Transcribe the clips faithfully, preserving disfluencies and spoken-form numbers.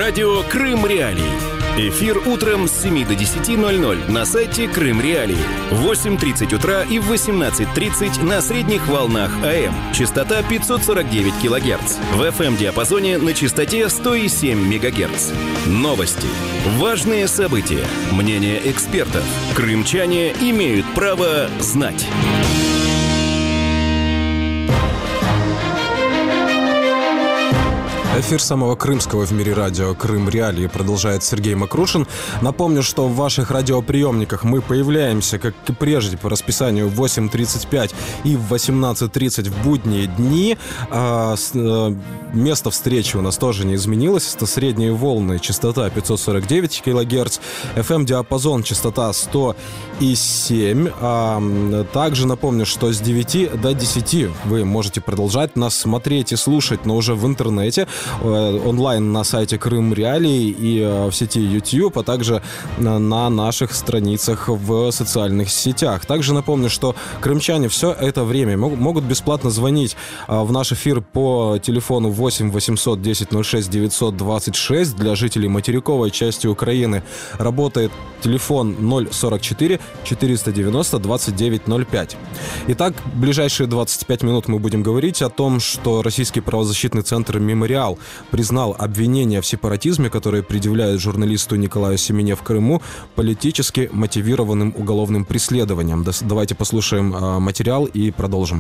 Радио Крым Реалии. Эфир утром с семи до десяти ноль-ноль на сайте Крым Реалии. В восемь тридцать утра и в восемнадцать тридцать на средних волнах АМ. Частота пятьсот сорок девять килогерц. В эф эм-диапазоне на частоте сто семь мегагерц. Новости. Важные события. Мнения экспертов. Крымчане имеют право знать. Эфир самого крымского в мире радио «Крым Реалии» продолжает Сергей Макрушин. Напомню, что в ваших радиоприемниках мы появляемся, как и прежде, по расписанию в восемь тридцать пять и в восемнадцать тридцать в будние дни. А, с, а, место встречи у нас тоже не изменилось. Это средние волны, частота пятьсот сорок девять килогерц, эф эм-диапазон, частота сто семь. А, также напомню, что с девяти до десяти вы можете продолжать нас смотреть и слушать, но уже в интернете, онлайн на сайте Крым Реалии и в сети YouTube, а также на наших страницах в социальных сетях. Также напомню, что крымчане все это время могут бесплатно звонить в наш эфир по телефону восемь восемьсот десять ноль шесть девятьсот двадцать шесть. Для жителей материковой части Украины работает телефон ноль сорок четыре четыреста девяносто двадцать девять ноль пять. Итак, в ближайшие двадцать пять минут мы будем говорить о том, что Российский правозащитный центр «Мемориал» признал обвинения в сепаратизме, которые предъявляют журналисту Николаю Семене в Крыму, политически мотивированным уголовным преследованием. Давайте послушаем материал и продолжим.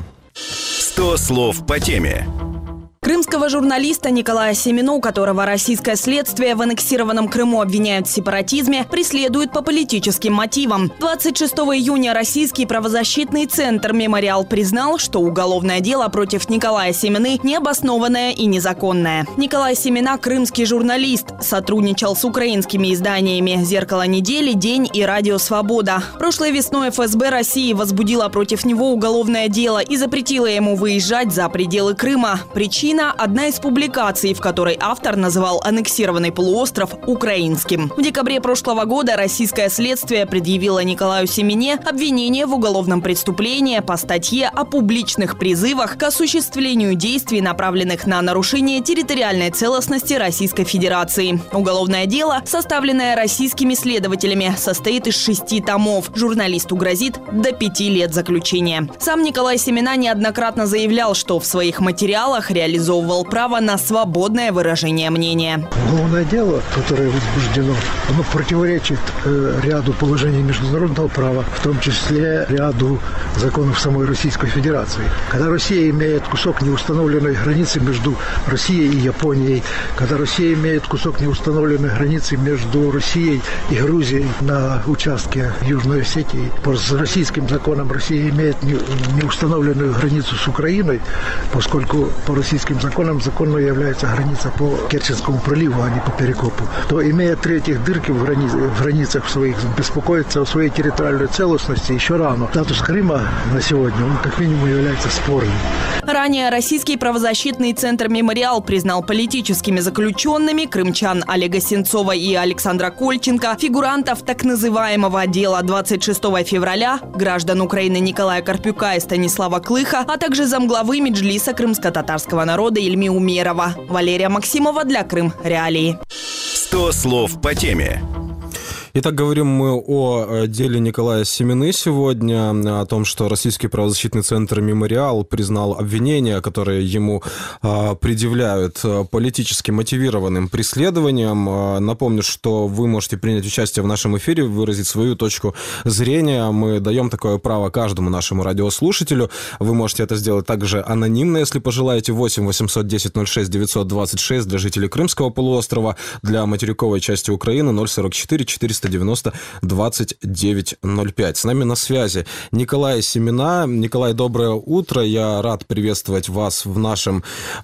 сто слов по теме. Крымского журналиста Николая Семену, у которого российское следствие в аннексированном Крыму обвиняют в сепаратизме, преследуют по политическим мотивам. двадцать шестого июня Российский правозащитный центр «Мемориал» признал, что уголовное дело против Николая Семены необоснованное и незаконное. Николай Семена – крымский журналист, сотрудничал с украинскими изданиями «Зеркало недели», «День» и «Радио Свобода». Прошлой весной эф эс бэ России возбудила против него уголовное дело и запретила ему выезжать за пределы Крыма. Причина – одна из публикаций, в которой автор называл аннексированный полуостров украинским. В декабре прошлого года российское следствие предъявило Николаю Семене обвинение в уголовном преступлении по статье о публичных призывах к осуществлению действий, направленных на нарушение территориальной целостности Российской Федерации. Уголовное дело, составленное российскими следователями, состоит из шести томов. Журналисту грозит до пяти лет заключения. Сам Николай Семена неоднократно заявлял, что в своих материалах реализовывал право на свободное выражение мнения. Уголовное дело, которое возбуждено, оно противоречит э, ряду положений международного права, в том числе ряду законов самой Российской Федерации. Когда Россия имеет кусок неустановленной границы между Россией и Японией, когда Россия имеет кусок неустановленной границы между Россией и Грузией на участке Южной Осетии, по российским законам Россия имеет неустановленную границу с Украиной, поскольку по российским законам законной является граница по Керченскому проливу, а не по Перекопу, то, имея третьих дырки в, грани... в границах своих, беспокоиться о своей территориальной целостности еще рано. Статус Крыма на сегодня, он как минимум является спорным. Ранее Российский правозащитный центр «Мемориал» признал политическими заключенными крымчан Олега Сенцова и Александра Кольченко, фигурантов так называемого дела двадцать шестого февраля, граждан Украины Николая Карпюка и Станислава Клыха, а также замглавы Меджлиса крымско-татарского народа Ильми Умерова. Валерия Максимова для Крым Реалии. сто слов по теме. Итак, говорим мы о деле Николая Семены сегодня, о том, что Российский правозащитный центр «Мемориал» признал обвинения, которые ему э, предъявляют политически мотивированным преследованием. Э, напомню, что вы можете принять участие в нашем эфире, выразить свою точку зрения. Мы даем такое право каждому нашему радиослушателю. Вы можете это сделать также анонимно, если пожелаете. восемь восемьсот десять ноль шесть девятьсот двадцать шесть для жителей Крымского полуострова, для материковой части Украины ноль сорок четыре четыреста девяносто двадцать девять ноль пять. С нами на связи Николай Семена. Николай, доброе утро. Я рад приветствовать вас в нашем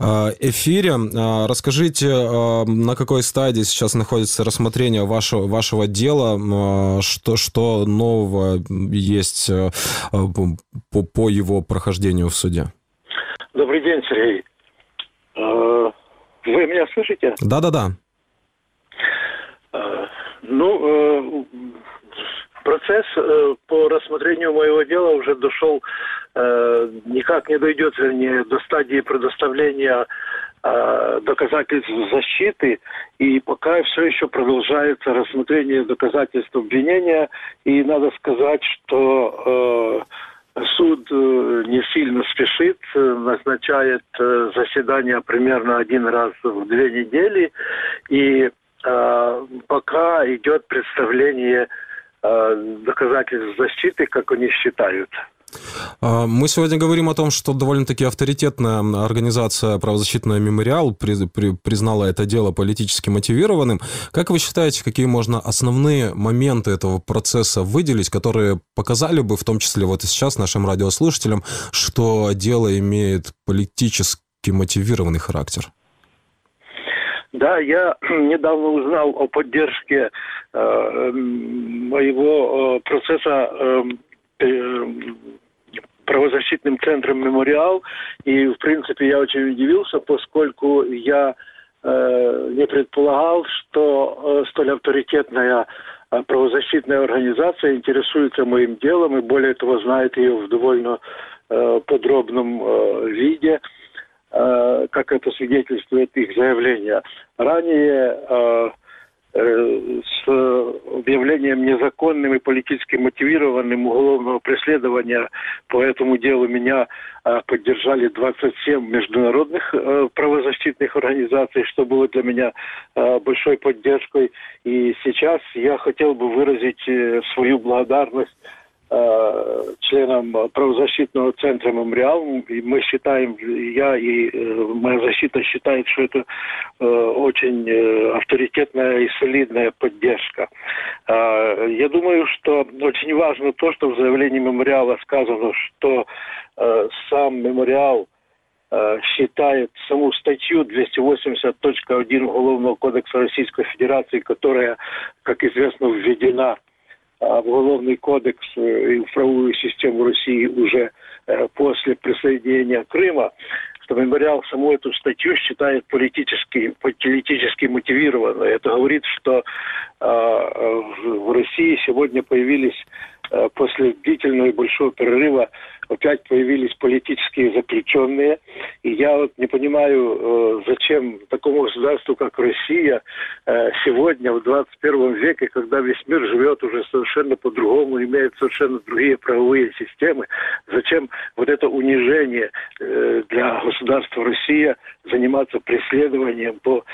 эфире. Расскажите, на какой стадии сейчас находится рассмотрение вашего, вашего дела, что, что нового есть по, по его прохождению в суде? Добрый день, Сергей. Вы меня слышите? Да-да-да. Ну, процесс по рассмотрению моего дела уже дошел, никак не дойдет, вернее, до стадии предоставления доказательств защиты, и пока все еще продолжается рассмотрение доказательств обвинения, и надо сказать, что суд не сильно спешит, назначает заседание примерно один раз в две недели, и пока идет представление доказательств защиты, как они считают. Мы сегодня говорим о том, что довольно-таки авторитетная организация «Правозащитная Мемориал» признала это дело политически мотивированным. Как вы считаете, какие можно основные моменты этого процесса выделить, которые показали бы, в том числе вот и сейчас нашим радиослушателям, что дело имеет политически мотивированный характер? Да, я недавно узнал о поддержке э, моего э, процесса э, э, правозащитным центром «Мемориал», и, в принципе, я очень удивился, поскольку я э, не предполагал, что э, столь авторитетная э, правозащитная организация интересуется моим делом, и более того, знает ее в довольно э, подробном э, виде, э, как это свидетельствует их заявление. Ранее э, с объявлением незаконным и политически мотивированным уголовного преследования по этому делу меня поддержали двадцать семь международных правозащитных организаций, что было для меня большой поддержкой. И сейчас я хотел бы выразить свою благодарность членам правозащитного центра «Мемориал». И мы считаем, я и моя защита считает, что это очень авторитетная и солидная поддержка. Я думаю, что очень важно то, что в заявлении «Мемориала» сказано, что сам «Мемориал» считает саму статью двести восемьдесят точка один Уголовного кодекса Российской Федерации, которая, как известно, введена в Уголовный кодекс и в правовую систему России уже после присоединения Крыма, что «Мемориал» саму эту статью считает политически, политически мотивированной. Это говорит, что в России сегодня появились, после длительного и большого перерыва, опять появились политические заключенные. И я вот не понимаю, зачем такому государству, как Россия, сегодня, в двадцать первом веке, когда весь мир живет уже совершенно по-другому, имеет совершенно другие правовые системы, зачем вот это унижение для государства Россия заниматься преследованием по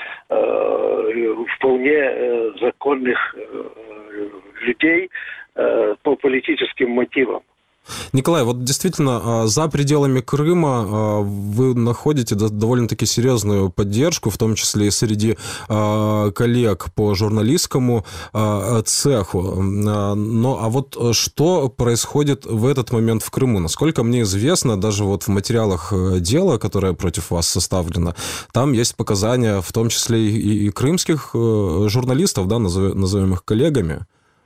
вполне законных людей по политическим мотивам. Николай, вот действительно, за пределами Крыма вы находите довольно-таки серьезную поддержку, в том числе и среди коллег по журналистскому цеху. Но а вот что происходит в этот момент в Крыму? Насколько мне известно, даже вот в материалах дела, которое против вас составлено, там есть показания, в том числе и, и крымских журналистов, да, назовем их коллегами.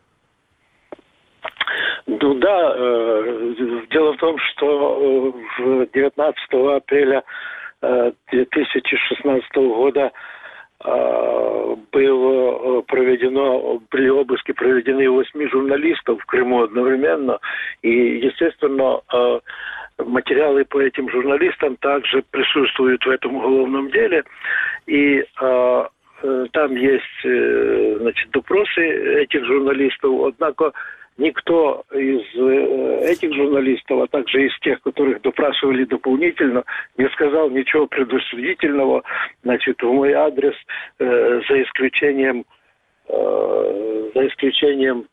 Ну да, э, дело в том, что э, девятнадцатого апреля э, две тысячи шестнадцатого года э, было проведено, были обыски проведены восьми журналистов в Крыму одновременно, и, естественно, э, материалы по этим журналистам также присутствуют в этом уголовном деле, и э, там есть, э, значит, допросы этих журналистов, однако никто из этих журналистов, а также из тех, которых допрашивали дополнительно, не сказал ничего предосудительного, значит, в мой адрес, э, за исключением, э, за исключением,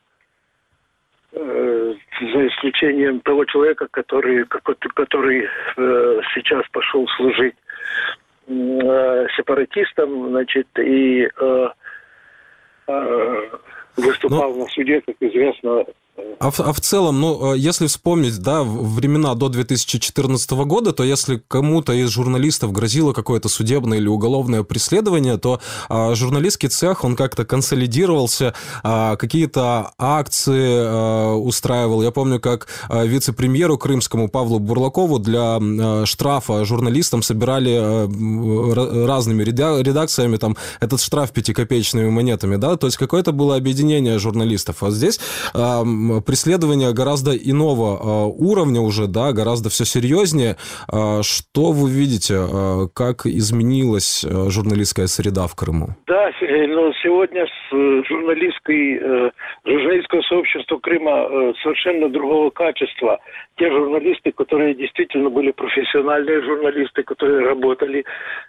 э, за исключением того человека, который, который э, сейчас пошел служить э, сепаратистам, значит, и э, э, выступал ну, на суде, как известно. А в, а в целом, ну, если вспомнить, да, времена до две тысячи четырнадцатого года, то если кому-то из журналистов грозило какое-то судебное или уголовное преследование, то а, журналистский цех, он как-то консолидировался, а, какие-то акции а, устраивал. Я помню, как а, вице-премьеру крымскому Павлу Бурлакову для а, штрафа журналистам собирали а, разными редакциями там этот штраф пятикопеечными монетами, да, то есть какое-то было объединение журналистов. А здесь а, преследование гораздо иного уровня уже, да, гораздо все серьезнее. Что вы видите, как изменилась журналистская среда в Крыму? Да, но сегодня журналистский, журналистское сообщество Крыма совершенно другого качества. Те журналисты, которые действительно были профессиональные журналисты, которые работали,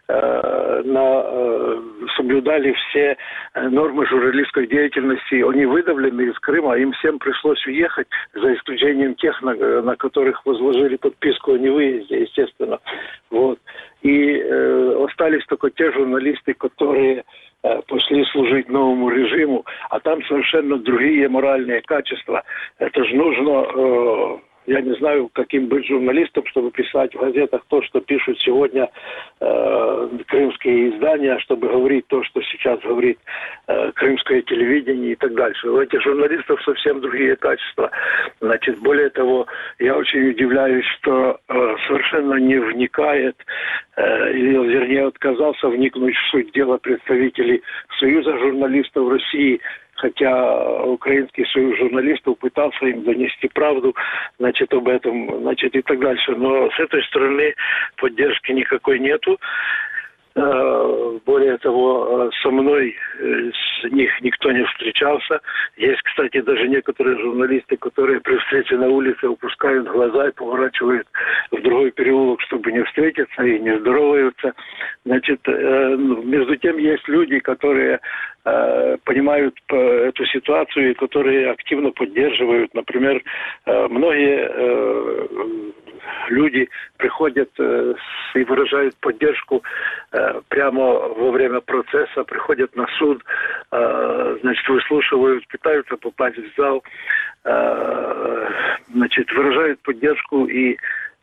на, соблюдали все нормы журналистской деятельности, они выдавлены из Крыма, им всем пришлось уехать, за исключением тех, на, на которых возложили подписку о невыезде, естественно. Вот. И э, остались только те журналисты, которые э, пошли служить новому режиму, а там совершенно другие моральные качества. Это же нужно... Э, Я не знаю, каким быть журналистом, чтобы писать в газетах то, что пишут сегодня э, крымские издания, чтобы говорить то, что сейчас говорит э, крымское телевидение и так дальше. У этих журналистов совсем другие качества. Значит, более того, я очень удивляюсь, что э, совершенно не вникает, э, или, вернее, отказался вникнуть в суть дела представителей Союза журналистов России, хотя Украинский союз журналистов пытался им донести правду, значит, об этом, значит, и так дальше. Но с этой стороны поддержки никакой нету. Более того, со мной с них никто не встречался. Есть, кстати, даже некоторые журналисты, которые при встрече на улице опускают глаза и поворачивают в другой переулок, чтобы не встретиться, и не здороваются. Значит, между тем есть люди, которые понимают эту ситуацию и которые активно поддерживают. Например, многие люди приходят и выражают поддержку прямо во время процесса, приходят на суд, значит, выслушивают, пытаются попасть в зал, значит, выражают поддержку и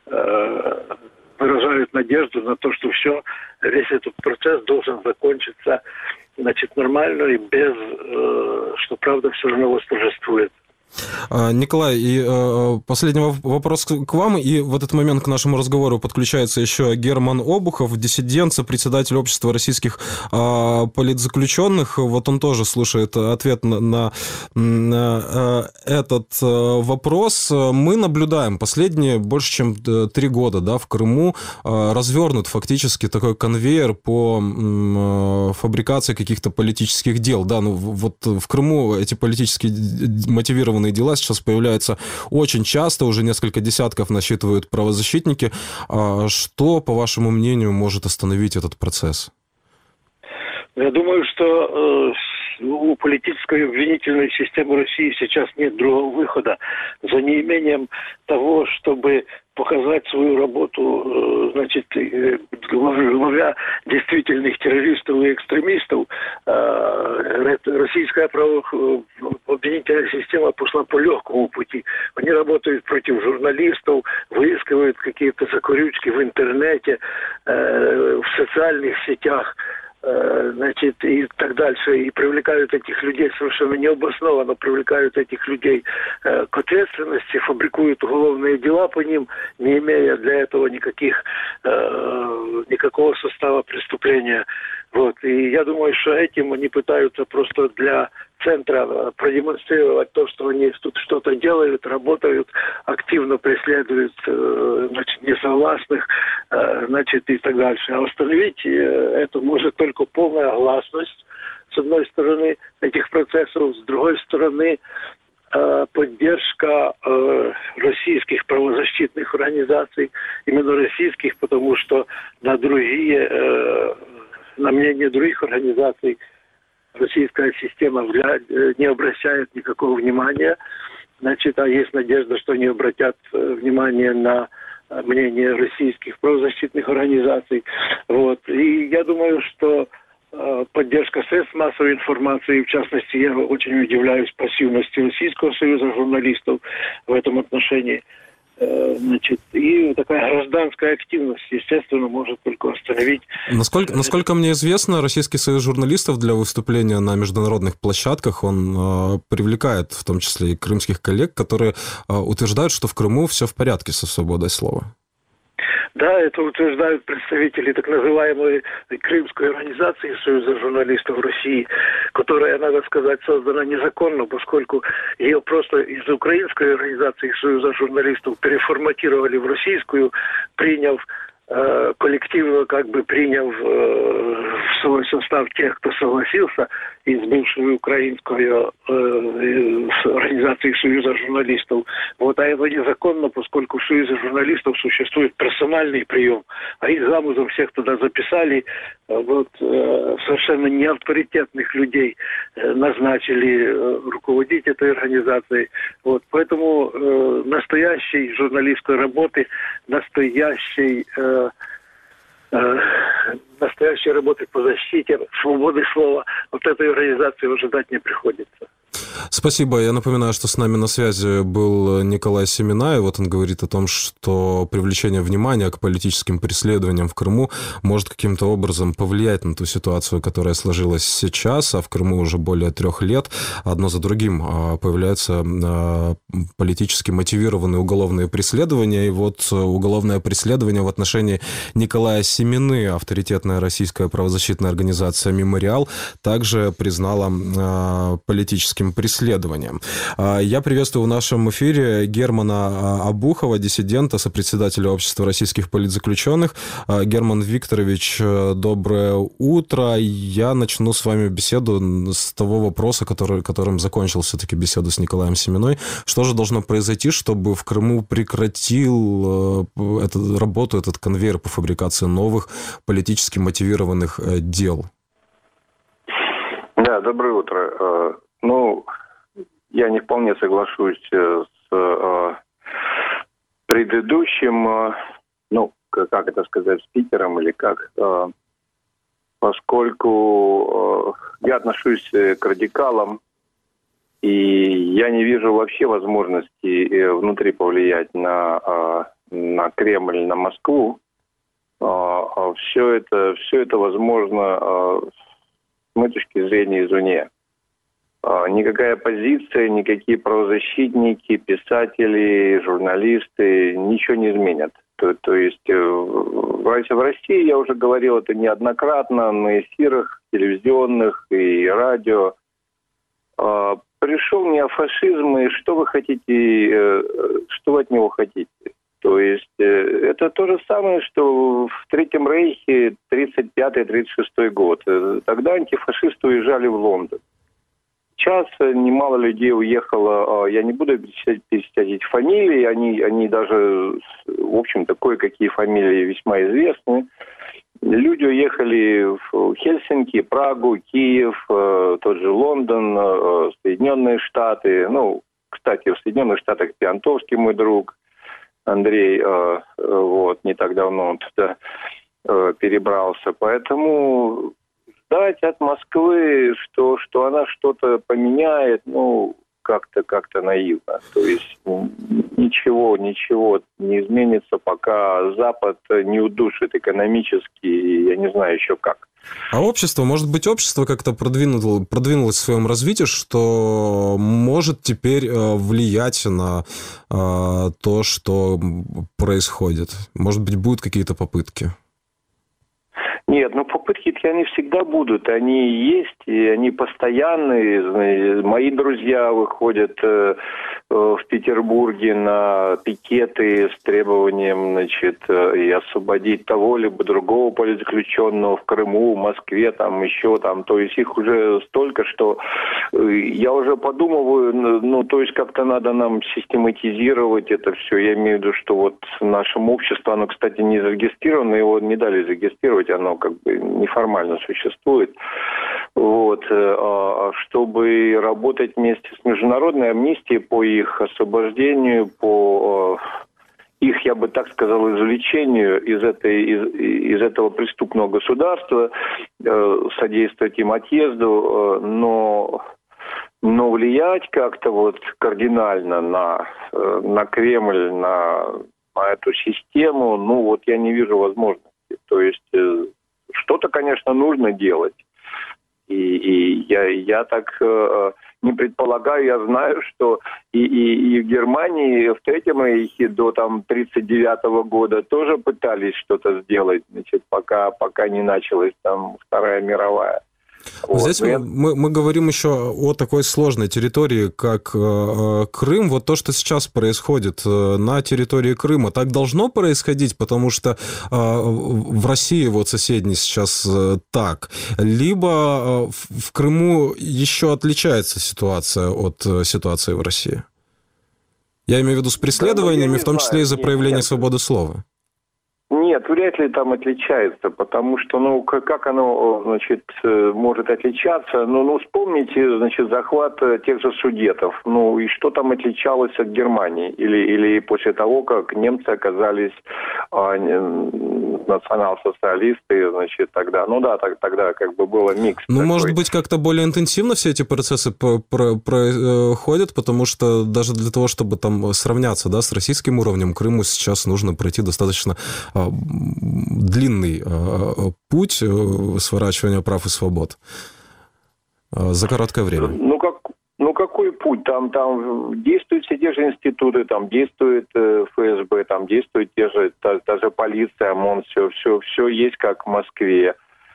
выражают надежду на то, что все, весь этот процесс должен закончиться, значит, нормально и без, что правда все равно восторжествует. Николай, и последний вопрос к вам, и в этот момент к нашему разговору подключается еще Герман Обухов, диссидент, председатель общества российских политзаключенных. Вот он тоже слушает ответ на, на, на этот вопрос. Мы наблюдаем последние больше чем три года, да, в Крыму развернут фактически такой конвейер по фабрикации каких-то политических дел. Да, ну вот в Крыму эти политически мотивированные дела сейчас появляются очень часто, уже несколько десятков насчитывают правозащитники. Что, по вашему мнению, может остановить этот процесс? Я думаю, что э, у политической обвинительной системы России сейчас нет другого выхода. За неимением того, чтобы показать свою работу, значит, ловя действительных террористов и экстремистов, российская правоохранительная система пошла по легкому пути. Они работают против журналистов, выискивают какие-то закорючки в интернете, в социальных сетях, значит, и так дальше, и привлекают этих людей совершенно необоснованно, привлекают этих людей э, к ответственности, фабрикуют уголовные дела по ним, не имея для этого никаких, э, никакого состава преступления. Вот. И я думаю, что этим они пытаются просто для центра продемонстрировать то, что они тут что-то делают, работают, активно преследуют, значит, несогласных, значит, и так дальше. А остановить это может только полная гласность, с одной стороны, этих процессов, с другой стороны, поддержка российских правозащитных организаций, именно российских, потому что на другие, на мнение других организаций, российская система не обращает никакого внимания. Значит, а есть надежда, что они обратят внимание на мнение российских правозащитных организаций. Вот. И я думаю, что э, поддержка средств массовой информации, в частности, я очень удивляюсь пассивности Российского союза журналистов в этом отношении. Значит, и такая гражданская активность, естественно, может только остановить. Насколько, насколько мне известно, Российский союз журналистов для выступления на международных площадках, он э, привлекает в том числе и крымских коллег, которые э, утверждают, что в Крыму все в порядке со свободой слова. Да, это утверждают представители так называемой Крымской организации Союза журналистов России, которая, надо сказать, создана незаконно, поскольку ее просто из украинской организации Союза журналистов переформатировали в российскую, приняв э, коллективно, как бы приняв э, в свой состав тех, кто согласился из бывшей украинской э, организации Союза журналистов. Вот, а это незаконно, поскольку в Союзе журналистов существует персональный прием, а их замыслом всех туда записали, вот, э, совершенно неавторитетных людей э, назначили э, руководить этой организацией. Вот, поэтому э, настоящей журналистской работы, настоящей э, настоящей работы по защите свободы слова от этой организации ожидать не приходится. Спасибо. Я напоминаю, что с нами на связи был Николай Семина, и вот он говорит о том, что привлечение внимания к политическим преследованиям в Крыму может каким-то образом повлиять на ту ситуацию, которая сложилась сейчас, а в Крыму уже более трех лет. Одно за другим появляются политически мотивированные уголовные преследования, и вот уголовное преследование в отношении Николая Семины, авторитетная российская правозащитная организация «Мемориал», также признала политическим преследованием. Я приветствую в нашем эфире Германа Обухова, диссидента, сопредседателя Общества российских политзаключенных. Герман Викторович, доброе утро. Я начну с вами беседу с того вопроса, который, которым закончил все-таки беседу с Николаем Семиной. Что же должно произойти, чтобы в Крыму прекратил эту работу, этот конвейер по фабрикации новых политически мотивированных дел? Да, доброе утро. Ну, я не вполне соглашусь с э, предыдущим, э, ну, как это сказать, спикером или как, э, поскольку э, я отношусь к радикалам, и я не вижу вообще возможности внутри повлиять на, э, на Кремль, на Москву. Э, все это, все это возможно э, с моей точки зрения извне. Никакая оппозиция, никакие правозащитники, писатели, журналисты ничего не изменят. То, то есть в России, я уже говорил это неоднократно, на эфирах телевизионных и радио. Пришел неофашизм, и что вы хотите, что вы от него хотите? То есть это то же самое, что в Третьем Рейхе тридцать пятый — тридцать шестой год. Тогда антифашисты уезжали в Лондон. Сейчас немало людей уехало, я не буду перечислять эти фамилии, они, они даже, в общем-то, кое-какие фамилии весьма известны. Люди уехали в Хельсинки, Прагу, Киев, тот же Лондон, Соединенные Штаты. Ну, кстати, в Соединенных Штатах Пиантовский, мой друг, Андрей, вот, не так давно он туда перебрался. Поэтому ждать от Москвы, что, что она что-то поменяет, ну, как-то, как-то наивно. То есть ничего, ничего не изменится, пока Запад не удушит экономически, я не знаю еще как. А общество, может быть, общество как-то продвинуло, продвинулось в своем развитии, что может теперь влиять на э, то, что происходит? Может быть, будут какие-то попытки? Нет, ну попытки-то они всегда будут, они есть, и они постоянные. Мои друзья выходят э, в Петербурге на пикеты с требованием, значит, и освободить того либо другого политзаключенного в Крыму, в Москве, там еще там. То есть их уже столько, что я уже подумываю, ну, то есть как-то надо нам систематизировать это все. Я имею в виду, что вот нашему обществу, оно, кстати, не зарегистрировано, его не дали зарегистрировать, оно как бы неформально существует. Вот, чтобы работать вместе с международной амнистией по их освобождению, по их, я бы так сказал, извлечению из, этой, из, из этого преступного государства, содействовать им отъезду, но, но влиять как-то вот кардинально на, на Кремль, на, на эту систему, ну вот я не вижу возможности. То есть что-то, конечно, нужно делать. И, и я, я так э, не предполагаю, я знаю, что и, и, и в Германии в Третьем Рейхе до там тридцать девятого года тоже пытались что-то сделать, значит, пока, пока не началась там Вторая мировая. Вот. Здесь мы, мы, мы говорим еще о такой сложной территории, как э, Крым. Вот то, что сейчас происходит э, на территории Крыма, так должно происходить, потому что э, в России вот соседней сейчас э, так. Либо э, в, в Крыму еще отличается ситуация от э, ситуации в России. Я имею в виду с преследованиями, да, в том числе из-за проявления нет. свободы слова. Нет, вряд ли там отличается, потому что, ну, как оно, значит, может отличаться? Ну, ну, вспомните, значит, захват тех же Судетов. Ну, и что там отличалось от Германии? Или, или после того, как немцы оказались а, национал-социалисты, значит, тогда, ну да, так, тогда как бы было микс. Ну, такой. Может быть, как-то более интенсивно все эти процессы проходят, потому что даже для того, чтобы там сравняться, да, с российским уровнем, Крыму сейчас нужно пройти достаточно длинный путь сворачивания прав и свобод за короткое время. Ну, как, ну какой путь? Там, там действуют все те же институты, там действует эф эс бэ, там действует те же, та, та же полиция, ОМОН, все, все, все есть как в Москве.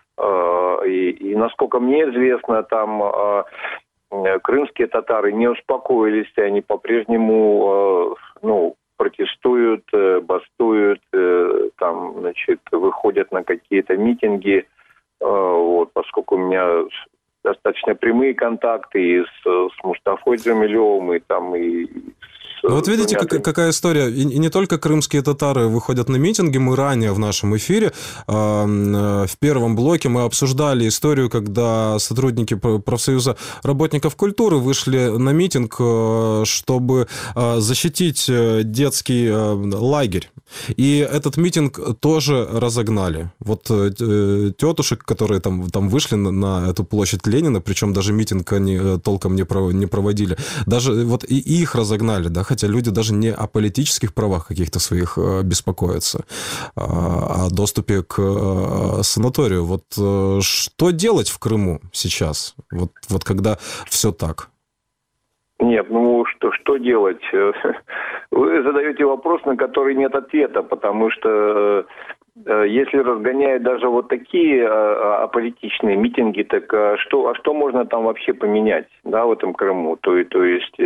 И, и насколько мне известно, там крымские татары не успокоились, они по-прежнему, ну, протестуют, бастуют, там, значит, выходят на какие-то митинги, вот, поскольку у меня достаточно прямые контакты и с, с Мустафой Джамилевым, и там, и Ну, вот видите, как, какая история. И, и не только крымские татары выходят на митинги. Мы ранее в нашем эфире, э, в первом блоке, мы обсуждали историю, когда сотрудники профсоюза работников культуры вышли на митинг, э, чтобы э, защитить детский э, лагерь. И этот митинг тоже разогнали. Вот э, тетушек, которые там, там вышли на, на эту площадь Ленина, причем даже митинг они толком не, про, не проводили, даже вот и их разогнали, да, хотя люди даже не о политических правах каких-то своих беспокоятся, а о доступе к санаторию. Вот что делать в Крыму сейчас, вот, вот когда все так? Нет, ну что, что делать? Вы задаете вопрос, на который нет ответа, потому что если разгоняют даже вот такие аполитичные митинги, так что, а что можно там вообще поменять, да, в этом Крыму? То, то есть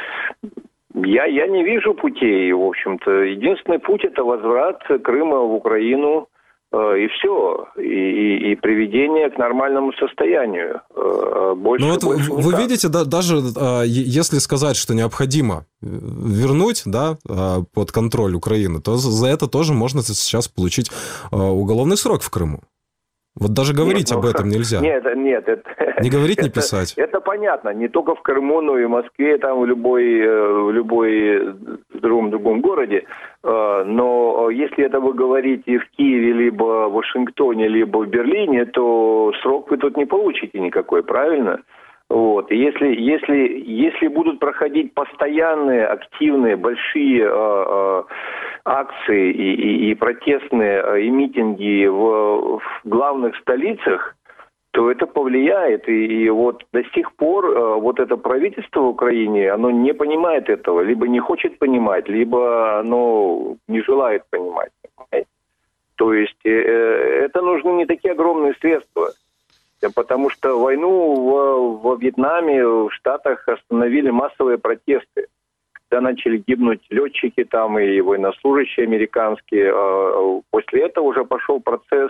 я, я не вижу путей, в общем-то. Единственный путь – это возврат Крыма в Украину, и все, и, и, и приведение к нормальному состоянию. Больше, ну вот больше вы никак. Видите, да, даже если сказать, что необходимо вернуть, да, под контроль Украины, то за это тоже можно сейчас получить уголовный срок в Крыму. Вот даже говорить нет, об ну, этом нельзя. Нет, нет. Это, не говорить, это, не писать. Это понятно. Не только в Крыму, но и в Москве, там в любой, в любой другом, другом городе. Но если это вы говорите в Киеве, либо в Вашингтоне, либо в Берлине, то срок вы тут не получите никакой, правильно? Вот. И если, если, если будут проходить постоянные, активные, большие э, э, акции и, и, и протестные э, и митинги в, в главных столицах, то это повлияет. И, и вот до сих пор э, вот это правительство в Украине, оно не понимает этого, либо не хочет понимать, либо оно не желает понимать. Понимаете? То есть э, это нужны не такие огромные средства. Потому что войну в, во Вьетнаме, в Штатах остановили массовые протесты. Когда начали гибнуть летчики там и военнослужащие американские. После этого уже пошел процесс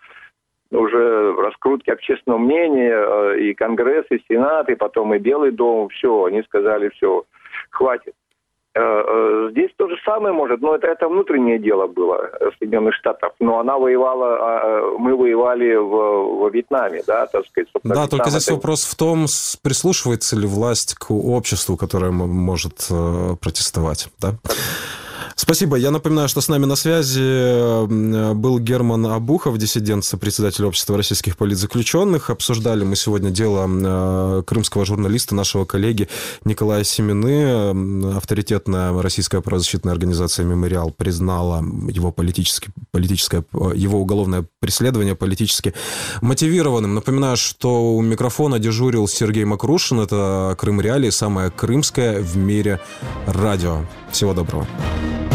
уже раскрутки общественного мнения. И Конгресс, и Сенат, и потом и Белый дом. Все, они сказали, все, хватит. Здесь то же самое может, но это, это внутреннее дело было Соединенных Штатов. Но она воевала, мы воевали в, во Вьетнаме, да, так сказать. Да, Вьетнам только здесь это... вопрос в том, прислушивается ли власть к обществу, которое может протестовать, да? Спасибо. Я напоминаю, что с нами на связи был Герман Обухов, диссидент, сопредседатель общества российских политзаключенных. Обсуждали мы сегодня дело крымского журналиста, нашего коллеги Николая Семины. Авторитетная российская правозащитная организация «Мемориал» признала его, политически, политическое, его уголовное преследование политически мотивированным. Напоминаю, что у микрофона дежурил Сергей Макрушин. Это «Крым Реалии», самое крымское в мире радио. Всего доброго.